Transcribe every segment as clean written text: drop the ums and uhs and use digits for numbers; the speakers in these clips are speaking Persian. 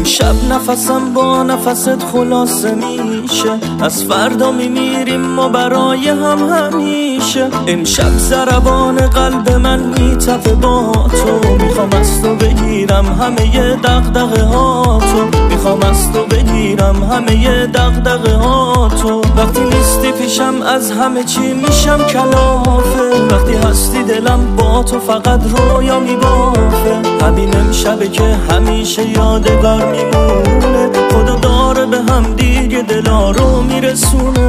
امشب نفسم با نفست خلاصه میشه، از فردا میمیریم ما برای هم همیشه. امشب ضربان قلب من میتپه با تو، میخوام از تو بگیرم همه دغدغه ها تو، میخوام از تو بگیرم همه دغدغه ها تو. وقتی نیستی پیشم از همه چی میشم کلافه، وقتی هستی دلم با تو فقط رویا میبافه. همین امشبه که همیشه یادگار میمونه، خدا داره به هم دیگه دلا رو میرسونه.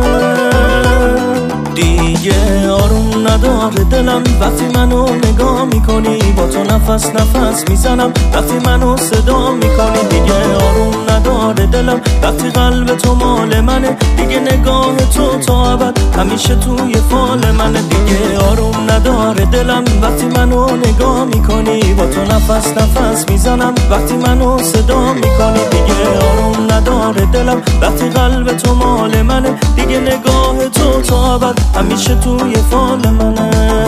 دیگه آروم نداره دلم وقتی منو نگاه میکنی، با تو نفس نفس میزنم وقتی منو صدا میکنی. دیگه آروم نداره دلم وقتی قلب تو مال منه، دیگه نگاه تو تا ابد همیشه توی فال منه. دیگه آروم نداره دلم وقتی منو نگاه میکنی، با تو نفس نفس میزنم وقتی منو صدا میکنی. دیگه آروم نداره دلم وقتی قلب تو مال منه، دیگه نگاه تو تا ابد همیشه توی فال منه.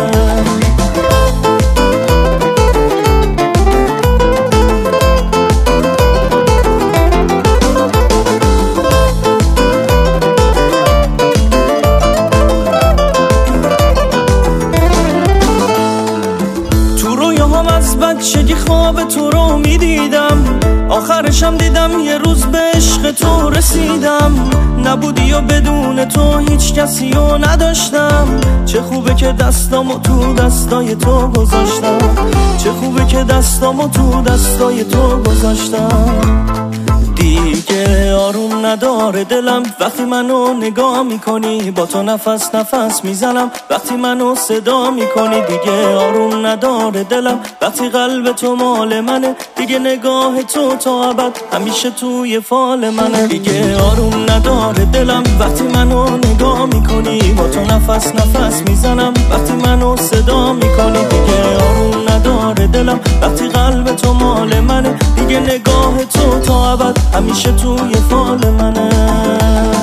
از بچگی خواب تو رو میدیدم، آخرشم دیدم یه روز به عشق تو رسیدم. نبودی و بدون تو هیچ کسی رو نداشتم، چه خوبه که دستامو تو دستای تو گذاشتم، چه خوبه که دستامو تو دستای تو گذاشتم. دیگه آروم نداره دلم وقتی منو نگاه میکنی، با تو نفس نفس میزنم وقتی منو صدا میکنی. دیگه آروم نداره دلم وقتی قلب تو مال منه، دیگه نگاه تو تا ابد همیشه توی فال منه. دیگه آروم نداره دلم وقتی منو نگاه میکنی، با تو نفس نفس میزنم وقتی منو صدا میکنی. دیگه آروم نداره دلم وقتی قلب تو مال منه، دیگه نگاه تو تا ابد همیشه توی فال منه.